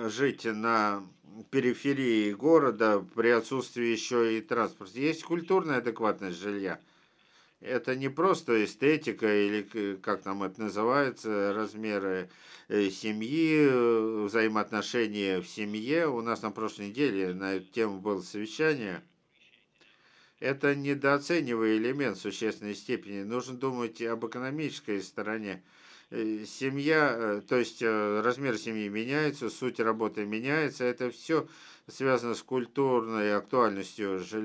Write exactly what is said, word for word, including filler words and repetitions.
жить на периферии города при отсутствии еще и транспорта. Есть культурная адекватность жилья. Это не просто эстетика или к- как там это называется, размеры э, семьи, э, взаимоотношения в семье. У нас на прошлой неделе на эту тему было совещание. Это недооценивая элемент в существенной степени. Нужно думать и об экономической стороне. Э, Семья, э, то есть э, размер семьи меняется, суть работы меняется. Это все связано с культурной актуальностью жилья.